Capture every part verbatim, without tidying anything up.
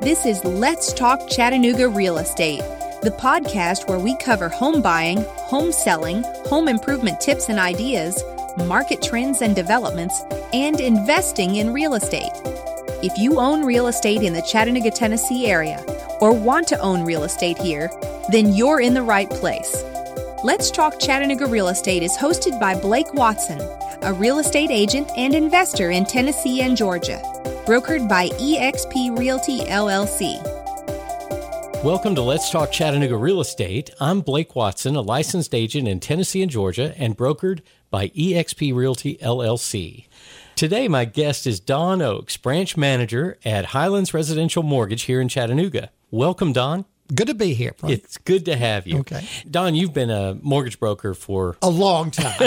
This is Let's Talk Chattanooga Real Estate, the podcast where we cover home buying, home selling, home improvement tips and ideas, market trends and developments, and investing in real estate. If you own real estate in the Chattanooga, Tennessee area, or want to own real estate here, then you're in the right place. Let's Talk Chattanooga Real Estate is hosted by Blake Watson, a real estate agent and investor in Tennessee and Georgia, brokered by E X P Realty, L L C. Welcome to Let's Talk Chattanooga Real Estate. I'm Blake Watson, a licensed agent in Tennessee and Georgia and brokered by E X P Realty, L L C. Today, my guest is Don Oakes, branch manager at Highlands Residential Mortgage here in Chattanooga. Welcome, Don. Good to be here, Frank. It's good to have you. Okay. Don, you've been a mortgage broker for a long time.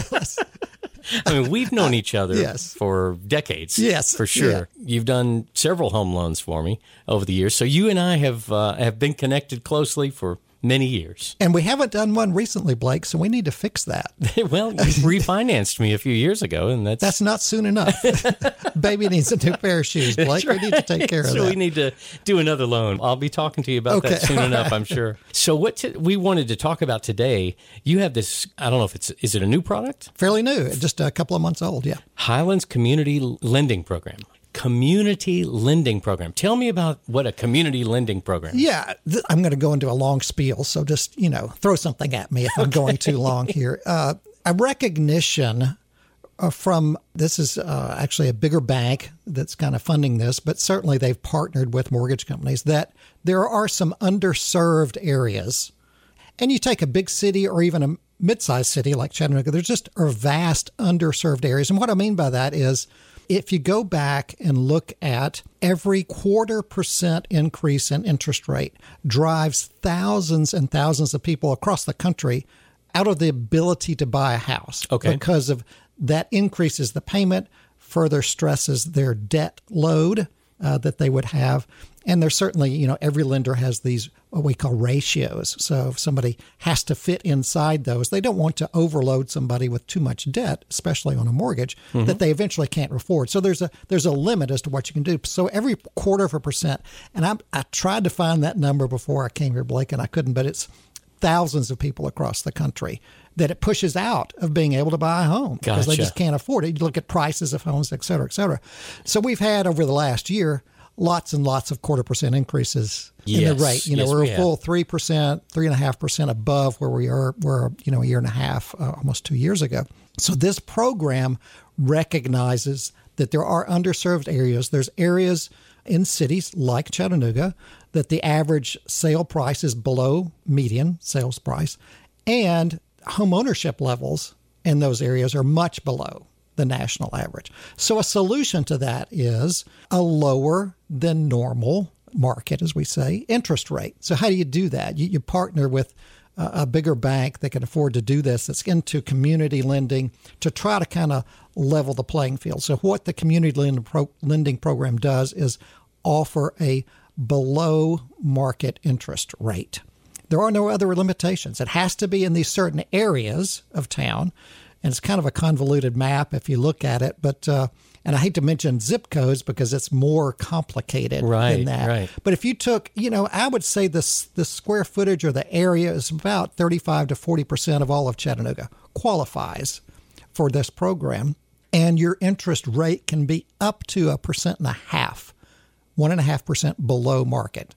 I mean, we've known each other yes. for decades. Yes. For sure. Yeah. You've done several home loans for me over the years. So you and I have uh, have been connected closely for many years. And we haven't done one recently, Blake, so we need to fix that. Well, you refinanced me a few years ago, and that's... That's not soon enough. Baby needs a new pair of shoes, Blake. Right. We need to take care so of that. So we need to do another loan. I'll be talking to you about okay. that soon enough, I'm sure. So what t- we wanted to talk about today, you have this, I don't know if it's, is it a new product? Fairly new, just a couple of months old, yeah. Highlands Community Lending Program. Community lending program. Tell me about what a community lending program is. Yeah, th- I'm going to go into a long spiel, so just, you know, throw something at me if I'm okay. going too long here. Uh, a recognition uh, from, this is uh, actually a bigger bank that's kind of funding this, but certainly they've partnered with mortgage companies, that there are some underserved areas. And you take a big city or even a mid-sized city like Chattanooga, there's just are vast underserved areas. And what I mean by that is, if you go back and look at every quarter percent increase in interest rate drives thousands and thousands of people across the country out of the ability to buy a house. Okay. Because of that increases the payment, further stresses their debt load uh, that they would have. And there's certainly, you know, every lender has these what we call ratios. So if somebody has to fit inside those, they don't want to overload somebody with too much debt, especially on a mortgage, mm-hmm. that they eventually can't afford. So there's a there's a limit as to what you can do. So every quarter of a percent, and I I tried to find that number before I came here, Blake, and I couldn't, but it's thousands of people across the country that it pushes out of being able to buy a home because Gotcha. they just can't afford it. You look at prices of homes, et cetera, et cetera. So we've had over the last year lots and lots of quarter percent increases yes. in the rate. You know, yes, we're we a full have. three percent, three and a half percent above where we are, were, you know, a year and a half, uh, almost two years ago. So this program recognizes that there are underserved areas. There's areas in cities like Chattanooga that the average sale price is below median sales price, and home ownership levels in those areas are much below the national average. So a solution to that is a lower than normal market, as we say, interest rate. So how do you do that? You, you partner with a, a bigger bank that can afford to do this, that's into community lending, to try to kind of level the playing field. So what the community lending, pro, lending program does is offer a below market interest rate. There are no other limitations. It has to be in these certain areas of town. And it's kind of a convoluted map if you look at it. But uh, and I hate to mention zip codes because it's more complicated right, than that. Right. But if you took, you know, I would say this the square footage or the area is about thirty-five to forty percent of all of Chattanooga qualifies for this program. And your interest rate can be up to a percent and a half, one and a half percent below market.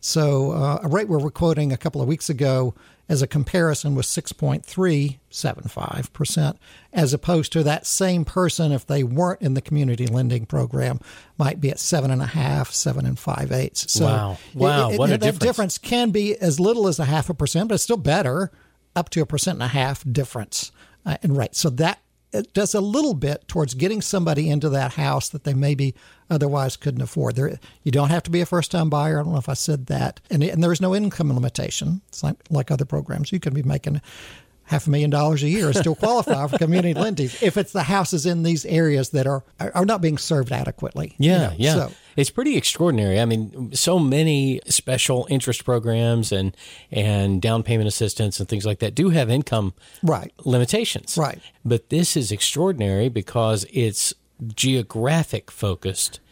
So uh, a rate we were quoting a couple of weeks ago as a comparison was six point three seven five percent, as opposed to that same person, if they weren't in the community lending program, might be at seven and a half, seven and five eighths. So wow, wow, it, it, what a that difference. difference can be as little as a half a percent, but it's still better, up to a percent and a half difference uh, in rate. So that it does a little bit towards getting somebody into that house that they maybe otherwise couldn't afford. There, you don't have to be a first-time buyer. I don't know if I said that. And, and there is no income limitation. It's like, like other programs. You can be making half a million dollars a year and still qualify for community lending if it's the houses in these areas that are are not being served adequately. Yeah, you know? yeah. So, it's pretty extraordinary. I mean, so many special interest programs and and down payment assistance and things like that do have income right. limitations. Right. But this is extraordinary because it's geographic focused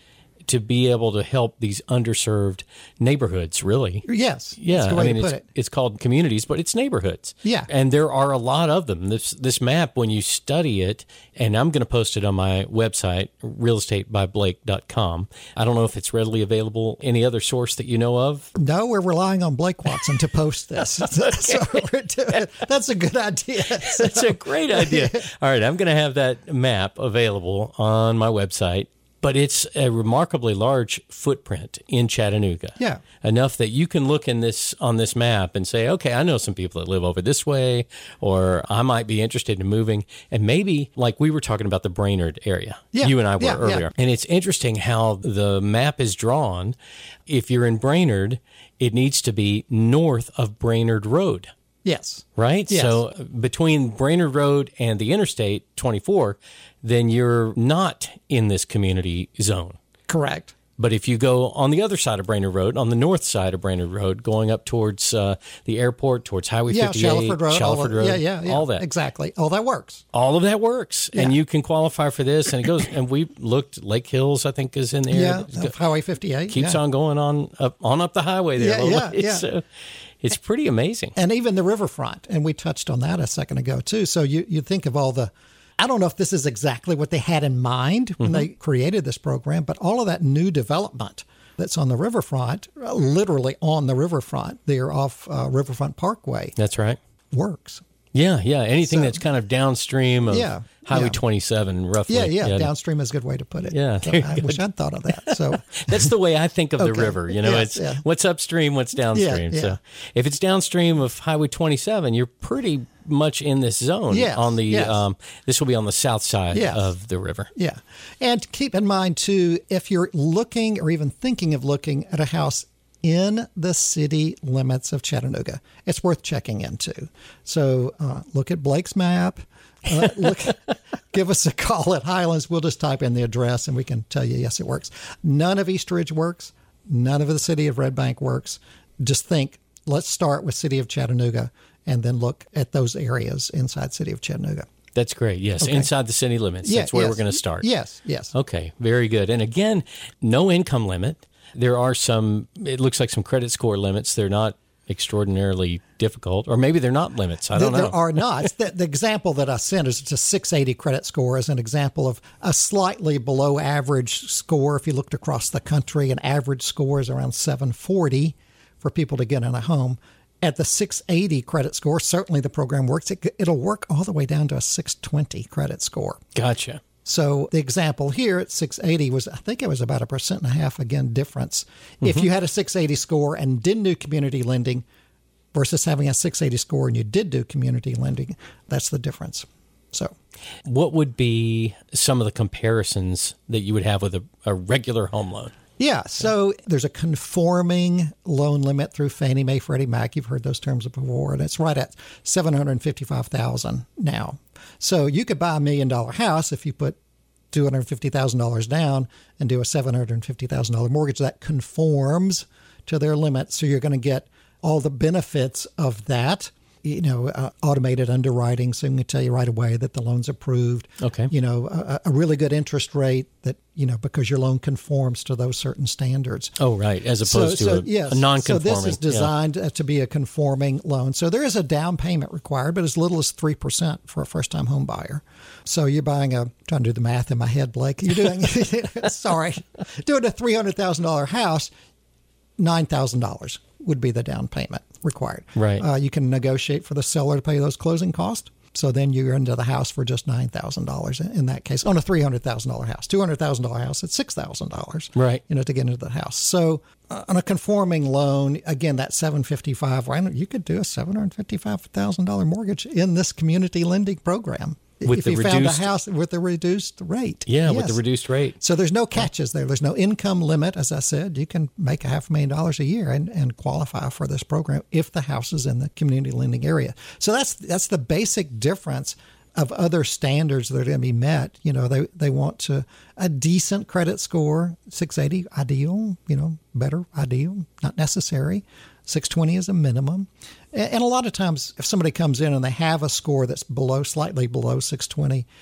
to be able to help these underserved neighborhoods, really. Yes. Yeah. That's the way I mean, to put it's, it. it's called communities, but it's neighborhoods. Yeah. And there are a lot of them. This this map, when you study it, and I'm going to post it on my website, real estate by blake dot com. I don't know if it's readily available. Any other source that you know of? No, we're relying on Blake Watson to post this. So we're doing, that's a good idea. That's a great idea. All right, I'm going to have that map available on my website. But it's a remarkably large footprint in Chattanooga. Yeah. Enough that you can look in this on this map and say, okay, I know some people that live over this way, or I might be interested in moving. And maybe, like we were talking about the Brainerd area, Yeah. you and I were Yeah, earlier. yeah. And it's interesting how the map is drawn. If you're in Brainerd, it needs to be north of Brainerd Road. Yes. Right? Yes. So between Brainerd Road and the Interstate twenty-four, then you're not in this community zone. Correct. But if you go on the other side of Brainerd Road, on the north side of Brainerd Road, going up towards uh, the airport, towards Highway Yeah, fifty-eight, Shallowford Road. all Shallowford of- Road, yeah, yeah, yeah. all that. Exactly. All that works. All of that works, and Yeah. you can qualify for this. And it goes. And we looked. Lake Hills, I think, is in there. Yeah. It's go- Highway fifty-eight. keeps yeah. on going on up on up the highway there. Yeah, a little yeah, ways. yeah. So it's pretty amazing. And even the riverfront. And we touched on that a second ago, too. So you, you think of all the, I don't know if this is exactly what they had in mind when Mm-hmm. they created this program, but all of that new development that's on the riverfront, uh, literally on the riverfront, there off uh, Riverfront Parkway, That's right. works. Yeah, yeah. Anything So- that's kind of downstream of Yeah, Highway yeah. twenty-seven, roughly. Yeah, yeah, downstream is a good way to put it. Yeah, So there you I go. wish I'd thought of that. So That's the way I think of the Okay. river. You know, Yes, it's yeah. what's upstream, what's downstream. yeah. So if it's downstream of Highway twenty-seven, you're pretty much in this zone. Yes, On the yes. um, this will be on the south side Yes. of the river. yeah. And keep in mind, too, if you're looking or even thinking of looking at a house in the city limits of Chattanooga, it's worth checking into. So uh, look at Blake's map. Uh, look, give us a call at Highlands. We'll just type in the address and we can tell you, yes, it works. None of East Ridge works. None of the city of Red Bank works. Just think, let's start with city of Chattanooga and then look at those areas inside city of Chattanooga. That's great. Yes, Okay. inside the city limits. Yeah, That's where yes. we're going to start. Yes, yes. Okay, very good. And again, no income limit. There are some, it looks like some credit score limits. They're not extraordinarily difficult, or maybe they're not limits. I don't there, know. There are not. The, the example that I sent is it's a six eighty credit score as an example of a slightly below average score. If you looked across the country, an average score is around seven forty for people to get in a home. At the six eighty credit score, certainly the program works. It, it'll work all the way down to a six twenty credit score. Gotcha. So the example here at six eighty was, I think it was about a percent and a half, again, difference. If you had a six eighty score and didn't do community lending versus having a six eighty score and you did do community lending, that's the difference. So What would be some of the comparisons that you would have with a, a regular home loan? yeah, so there's a conforming loan limit through Fannie Mae, Freddie Mac. You've heard those terms before, and it's right at seven hundred fifty-five thousand dollars now. So you could buy a million dollar house if you put two hundred fifty thousand dollars down and do a seven hundred fifty thousand dollars mortgage that conforms to their limit. So you're going to get all the benefits of that. You know, uh, automated underwriting, so I'm going to tell you right away that the loan's approved. Okay. You know, a, a really good interest rate that, you know, because your loan conforms to those certain standards. Oh, right, as opposed so, to so, a, yes. a non-conforming. So this is yeah. designed uh to be a conforming loan. So there is a down payment required, but as little as three percent for a first-time home buyer. So you're buying a, trying to do the math in my head, Blake. You're doing, sorry, doing a three hundred thousand dollars house, nine thousand dollars would be the down payment required. Right. Uh, you can negotiate for the seller to pay those closing costs. So then you're into the house for just nine thousand dollars in that case on a three hundred thousand dollars house. two hundred thousand dollars house, it's six thousand dollars. Right. You know, to get into the house. So uh, on a conforming loan, again, that seven fifty-five, why not, you could do a seven hundred fifty-five thousand dollars mortgage in this community lending program. With if the you found a reduced- house with a reduced rate. Yeah, with the Yes. reduced rate. So there's no catches there. There's no income limit. As I said, you can make a half a million dollars a year and, and qualify for this program if the house is in the community lending area. So that's that's the basic difference of other standards that are going to be met. You know, they, they want to a decent credit score, six eighty, ideal, you know, better, ideal, not necessary. six twenty is a minimum. And a lot of times if somebody comes in and they have a score that's below, slightly below six twenty,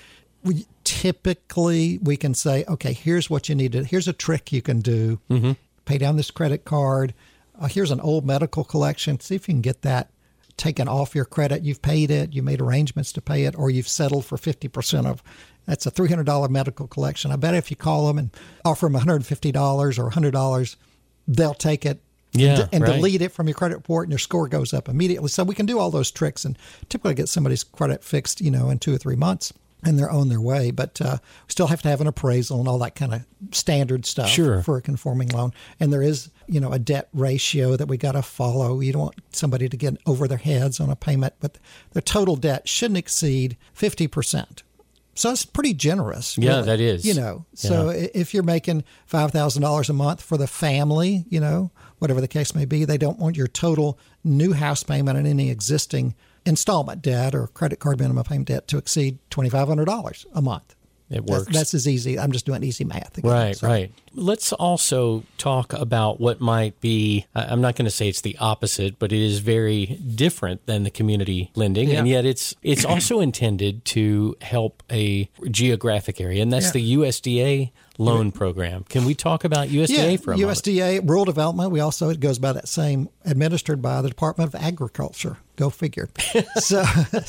we, typically we can say, okay, here's what you need to, here's a trick you can do. Mm-hmm. Pay down this credit card. Uh, here's an old medical collection. See if you can get that taken off your credit. You've paid it, you made arrangements to pay it, or you've settled for fifty percent of, that's a three hundred dollars medical collection. I bet if you call them and offer them one hundred fifty dollars or one hundred dollars, they'll take it yeah, and, and right. delete it from your credit report, and your score goes up immediately. So we can do all those tricks and typically get somebody's credit fixed, you know, in two or three months. And they're on their way, but uh, we still have to have an appraisal and all that kind of standard stuff sure. for a conforming loan. And there is, you know, a debt ratio that we got to follow. You don't want somebody to get over their heads on a payment, but the total debt shouldn't exceed fifty percent. So it's pretty generous. Yeah, really. that is. You know, so yeah. if you're making five thousand dollars a month for the family, you know, whatever the case may be, they don't want your total new house payment and any existing installment debt or credit card minimum payment debt to exceed twenty-five hundred dollars a month. It works. That's, that's as easy. I'm just doing easy math again. Right, so. right. Let's also talk about what might be, I'm not going to say it's the opposite, but it is very different than the community lending. Yeah. And yet it's it's also intended to help a geographic area, and that's yeah. the U S D A loan program. Can we talk about U S D A yeah, for a U S D A, moment? rural development. We also, it goes by that same, administered by the Department of Agriculture. Go figure. So,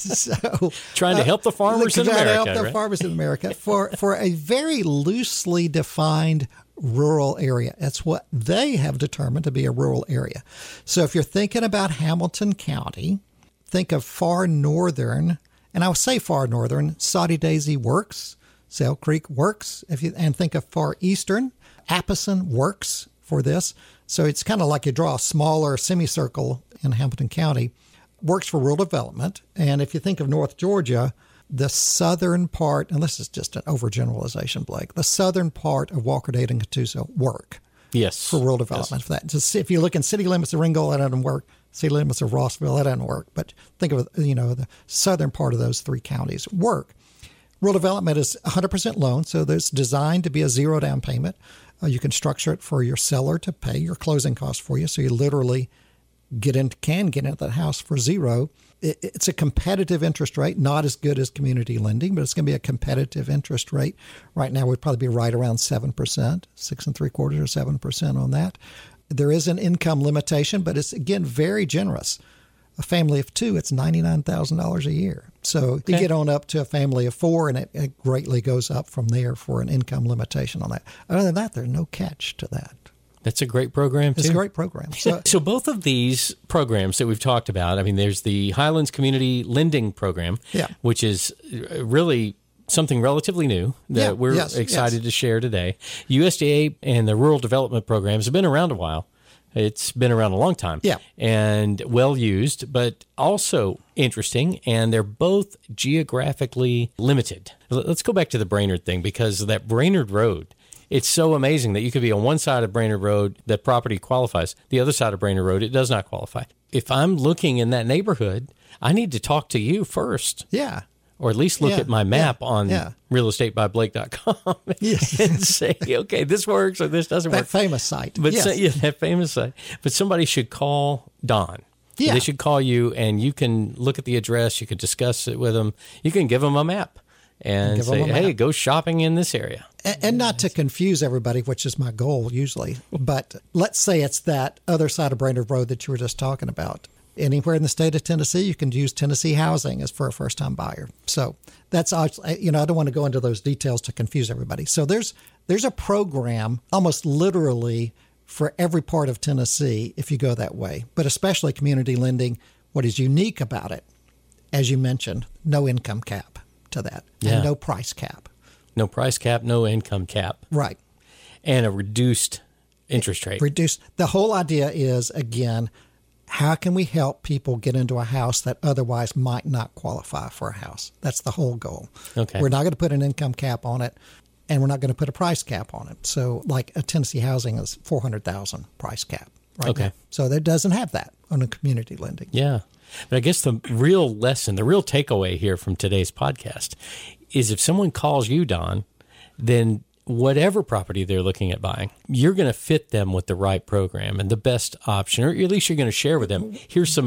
so trying to help the farmers uh, in trying America. to help the right? farmers in America for for a very loosely defined rural area. That's what they have determined to be a rural area. So if you're thinking about Hamilton County, think of far northern, and I will say far northern, Soddy Daisy works, Sail Creek works, if you and think of far eastern, Apison works for this. So it's kind of like you draw a smaller semicircle in Hamilton County. Works for rural development. And if you think of North Georgia, the southern part, and this is just an overgeneralization, Blake, the southern part of Walker, Dade, and Catoosa work yes. for rural development. Yes. For that. Just if you look in city limits of Ringgold, that doesn't work. City limits of Rossville, that doesn't work. But think of, you know, the southern part of those three counties work. Rural development is one hundred percent loan, so it's designed to be a zero down payment. Uh, you can structure it for your seller to pay your closing costs for you, so you literally get in, can get into that house for zero. It, it's a competitive interest rate, not as good as community lending, but it's going to be a competitive interest rate. Right now, we'd probably be right around seven percent, six and three quarters or seven percent on that. There is an income limitation, but it's, again, very generous. A family of two, it's ninety-nine thousand dollars a year. So okay. you get on up to a family of four, and it, it greatly goes up from there for an income limitation on that. Other than that, there's no catch to that. That's a great program, too. It's a great program. So, so both of these programs that we've talked about, I mean, there's the Highlands Community Lending Program, yeah. which is really something relatively new that yeah, we're yes, excited yes. to share today. U S D A and the Rural Development Programs have been around a while. It's been around a long time. Yeah. And well used, but also interesting, and they're both geographically limited. Let's go back to the Brainerd thing, because that Brainerd Road, it's so amazing that you could be on one side of Brainerd Road, that property qualifies. The other side of Brainerd Road, it does not qualify. If I'm looking in that neighborhood, I need to talk to you first. Yeah. Or at least look yeah, at my map yeah, on yeah. real estate by blake dot com yes. and say, okay, this works or this doesn't that work. That famous site. But yes. so, yeah, that famous site. But somebody should call Don. Yeah. They should call you, and you can look at the address. You can discuss it with them. You can give them a map and, and say, hey, go shopping in this area. And, and not to confuse everybody, which is my goal usually, but let's say it's that other side of Brainerd Road that you were just talking about. Anywhere in the state of Tennessee, you can use Tennessee Housing as for a first-time buyer. So that's, you know, I don't want to go into those details to confuse everybody. So there's there's a program almost literally for every part of Tennessee if you go that way, but especially community lending. What is unique about it, as you mentioned, no income cap to that, yeah. and no price cap. No price cap, no income cap. Right. And a reduced interest rate. Reduced. The whole idea is, again, how can we help people get into a house that otherwise might not qualify for a house? That's the whole goal. Okay. We're not going to put an income cap on it, and we're not going to put a price cap on it. So like a Tennessee Housing is four hundred thousand dollars price cap right okay. now. So that doesn't have that on a community lending. Yeah. But I guess the real lesson, the real takeaway here from today's podcast is if someone calls you, Don, then whatever property they're looking at buying, you're going to fit them with the right program and the best option, or at least you're going to share with them, here's some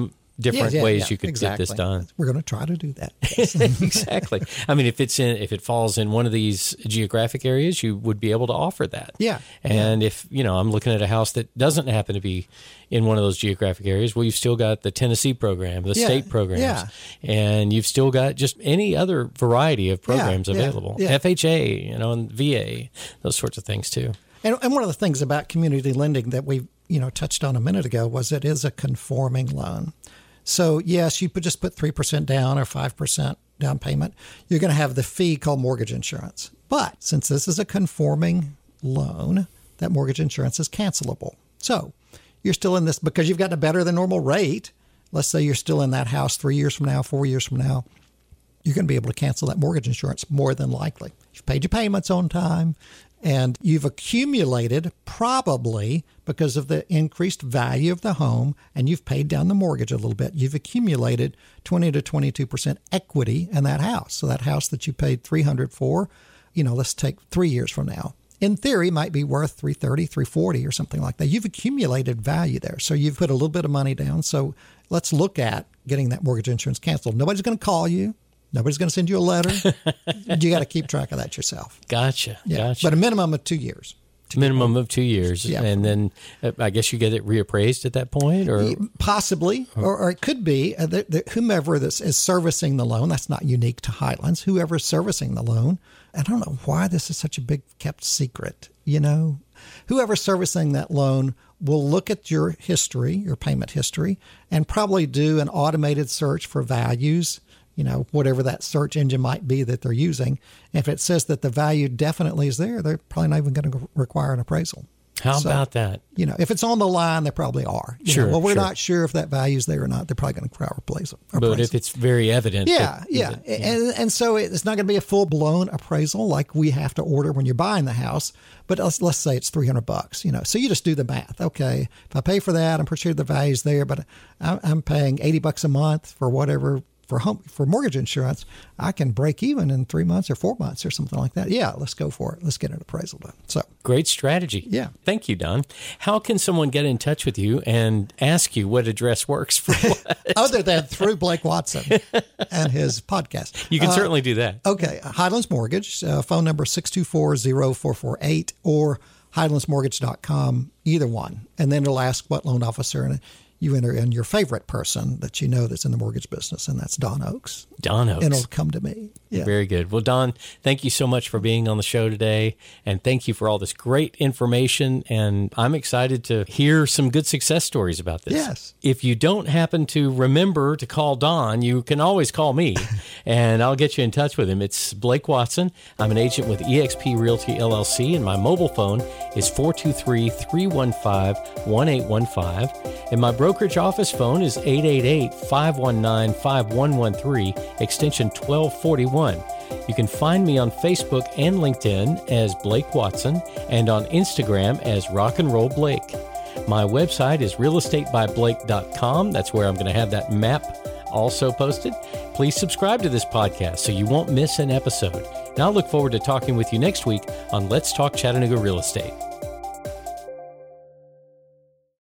different yeah, yeah, ways yeah, you could exactly. get this done. We're going to try to do that. Exactly. I mean, if it's in, if it falls in one of these geographic areas, you would be able to offer that. Yeah. And yeah. if, you know, I'm looking at a house that doesn't happen to be in one of those geographic areas, well, you've still got the Tennessee program, the yeah. state programs, yeah. and you've still got just any other variety of programs yeah. available. Yeah. F H A, you know, and V A, those sorts of things too. And, and one of the things about community lending that we, you know, touched on a minute ago was it is a conforming loan. So yes, you could just put three percent down or five percent down payment. You're going to have the fee called mortgage insurance. But since this is a conforming loan, that mortgage insurance is cancelable. So you're still in this because you've gotten a better than normal rate. Let's say you're still in that house three years from now, four years from now. You're going to be able to cancel that mortgage insurance more than likely. You've paid your payments on time. And you've accumulated, probably because of the increased value of the home, and you've paid down the mortgage a little bit, you've accumulated twenty to twenty-two percent equity in that house. So that house that you paid three hundred dollars for, you know, let's take three years from now, in theory might be worth three thirty, three forty or something like that. You've accumulated value there. So you've put a little bit of money down. So let's look at getting that mortgage insurance canceled. Nobody's going to call you. Nobody's going to send you a letter. You got to keep track of that yourself. Gotcha. Yeah. Gotcha. But a minimum of two years. Minimum of two years. Yeah. And then uh, I guess you get it reappraised at that point, or possibly, or, or it could be uh, the, the, whomever this is servicing the loan. That's not unique to Highlands. Whoever's servicing the loan. I don't know why this is such a big kept secret. You know, whoever's servicing that loan will look at your history, your payment history, and probably do an automated search for values. You know, whatever that search engine might be that they're using. If it says that the value definitely is there, they're probably not even going to require an appraisal. How so, about that? You know, if it's on the line, they probably are. You Sure. know, well, we're sure. not sure if that value is there or not. They're probably going to require appraisal. But if it's very evident. Yeah, that, yeah. that, yeah. And, and so it's not going to be a full-blown appraisal like we have to order when you're buying the house. But let's, let's say it's three hundred bucks, you know. So you just do the math. Okay, if I pay for that, I'm pretty sure the value's there, but I'm, I'm paying eighty bucks a month for whatever for home for mortgage insurance. I can break even in three months or four months or something like that. Yeah, let's go for it. Let's get an appraisal done. So great strategy. Yeah. Thank you, Don. How can someone get in touch with you and ask you what address works for what? Other than through Blake Watson and his podcast. You can uh, certainly do that. Okay. Highlands Mortgage, uh, phone number six two four, zero four four eight or highlands mortgage dot com, either one. And then it'll ask what loan officer, and you enter in your favorite person that you know that's in the mortgage business, and that's Don Oakes. Don Oakes. And it'll come to me. Yeah. Very good. Well, Don, thank you so much for being on the show today, and thank you for all this great information, and I'm excited to hear some good success stories about this. Yes. If you don't happen to remember to call Don, you can always call me, and I'll get you in touch with him. It's Blake Watson. I'm an agent with E X P Realty, L L C, and my mobile phone is four two three, three one five, one eight one five, and my brokerage office phone is eight eight eight, five one nine, five one one three, extension twelve forty-one. You can find me on Facebook and LinkedIn as Blake Watson and on Instagram as Rock and Roll Blake. My website is real estate by blake dot com. That's where I'm going to have that map also posted. Please subscribe to this podcast so you won't miss an episode. And I'll look forward to talking with you next week on Let's Talk Chattanooga Real Estate.